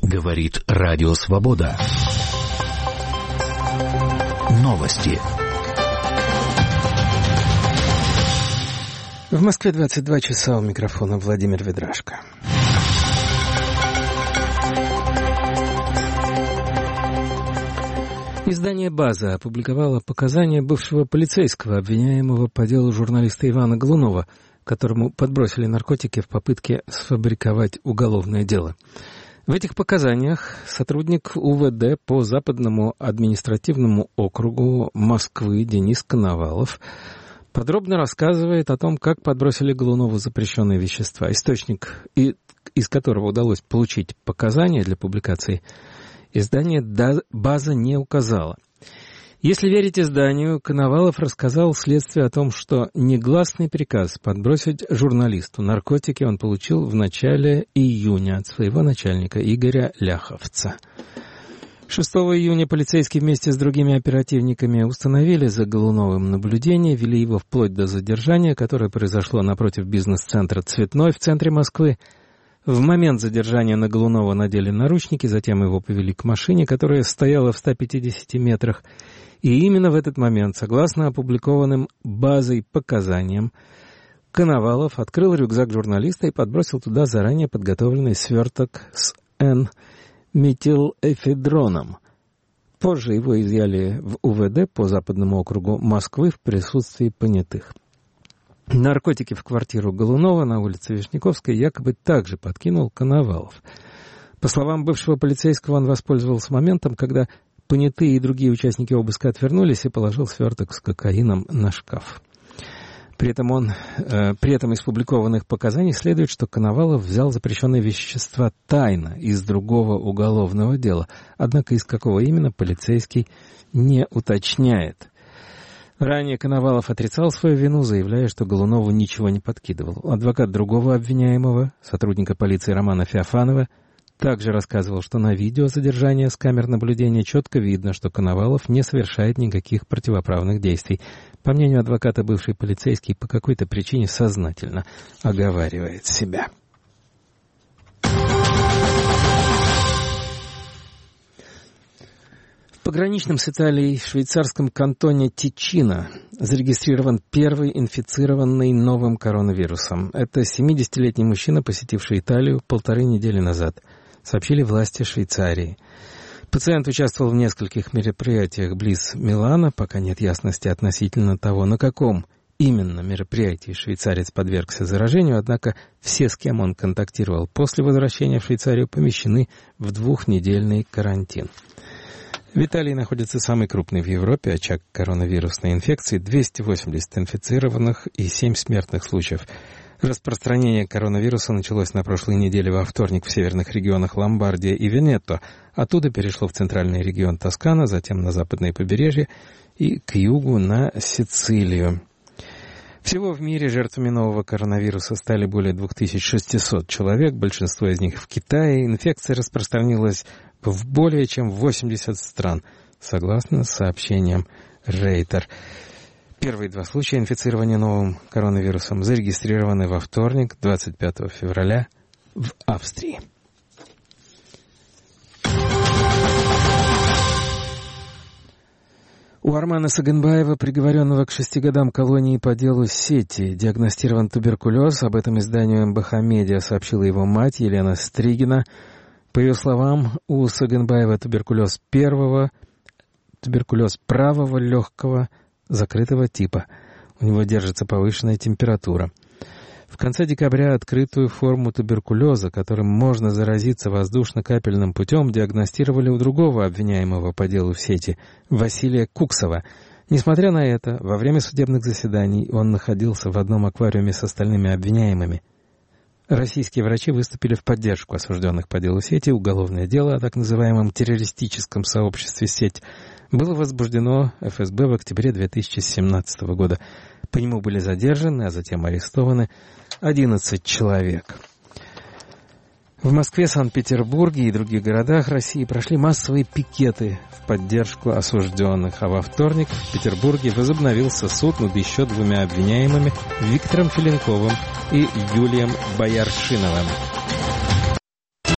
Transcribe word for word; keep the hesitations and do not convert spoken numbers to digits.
Говорит Радио Свобода. Новости. В Москве двадцать два часа, у микрофона Владимир Ведрашко. Издание «База» опубликовало показания бывшего полицейского, обвиняемого по делу журналиста Ивана Голунова, которому подбросили наркотики в попытке сфабриковать уголовное дело. В этих показаниях сотрудник УВД по Западному административному округу Москвы Денис Коновалов подробно рассказывает о том, как подбросили Голунову запрещенные вещества. Источник, из которого удалось получить показания для публикации, издание «База» не указало. Если верить изданию, Коновалов рассказал следствию о том, что негласный приказ подбросить журналисту наркотики он получил в начале июня от своего начальника Игоря Ляховца. шестого июня полицейские вместе с другими оперативниками установили за Голуновым наблюдение, вели его вплоть до задержания, которое произошло напротив бизнес-центра «Цветной» в центре Москвы. В момент задержания на Голунова надели наручники, затем его повели к машине, которая стояла в ста пятидесяти метрах. И именно в этот момент, согласно опубликованным базой показаниям, Коновалов открыл рюкзак журналиста и подбросил туда заранее подготовленный сверток с Н-метилэфедроном. Позже его изъяли в УВД по Западному округу Москвы в присутствии понятых. Наркотики в квартиру Голунова на улице Вишняковской якобы также подкинул Коновалов. По словам бывшего полицейского, он воспользовался моментом, когда понятые и другие участники обыска отвернулись, и положил сверток с кокаином на шкаф. При этом, он, э, при этом из публикованных показаний следует, что Коновалов взял запрещенные вещества тайно из другого уголовного дела, однако из какого именно полицейский не уточняет. Ранее Коновалов отрицал свою вину, заявляя, что Голунову ничего не подкидывал. Адвокат другого обвиняемого, сотрудника полиции Романа Феофанова, также рассказывал, что на видео задержания с камер наблюдения четко видно, что Коновалов не совершает никаких противоправных действий. По мнению адвоката, бывший полицейский по какой-то причине сознательно оговаривает себя. В пограничном с Италией швейцарском кантоне Тичино зарегистрирован первый инфицированный новым коронавирусом. Это семидесятилетний мужчина, посетивший Италию полторы недели назад, сообщили власти Швейцарии. Пациент участвовал в нескольких мероприятиях близ Милана, пока нет ясности относительно того, на каком именно мероприятии швейцарец подвергся заражению, однако все, с кем он контактировал после возвращения в Швейцарию, помещены в двухнедельный карантин. В Италии находится самый крупный в Европе очаг коронавирусной инфекции, двести восемьдесят инфицированных и семь смертных случаев. Распространение коронавируса началось на прошлой неделе во вторник в северных регионах Ломбардия и Венето. Оттуда перешло в центральный регион Тоскана, затем на западное побережье и к югу на Сицилию. Всего в мире жертвами нового коронавируса стали более две тысячи шестьсот человек, большинство из них в Китае. Инфекция распространилась в более чем восемьдесят стран, согласно сообщениям Рейтер. Первые два случая инфицирования новым коронавирусом зарегистрированы во вторник, двадцать пятого февраля, в Австрии. У Армана Саганбаева, приговоренного к шести годам колонии по делу сети, диагностирован туберкулез. Об этом изданию эм бэ ха Медиа сообщила его мать Елена Стригина. По ее словам, у Саганбаева туберкулез первого, туберкулез правого легкого, закрытого типа. У него держится повышенная температура. В конце декабря открытую форму туберкулеза, которым можно заразиться воздушно-капельным путем, диагностировали у другого обвиняемого по делу в сети, Василия Куксова. Несмотря на это, во время судебных заседаний он находился в одном аквариуме с остальными обвиняемыми. Российские врачи выступили в поддержку осужденных по делу сети. Уголовное дело о так называемом террористическом сообществе «Сеть» было возбуждено эф эс бэ в октябре две тысячи семнадцатого года. По нему были задержаны, а затем арестованы одиннадцать человек. В Москве, Санкт-Петербурге и других городах России прошли массовые пикеты в поддержку осужденных, а во вторник в Петербурге возобновился суд над еще двумя обвиняемыми Виктором Филенковым и Юлием Бояршиновым.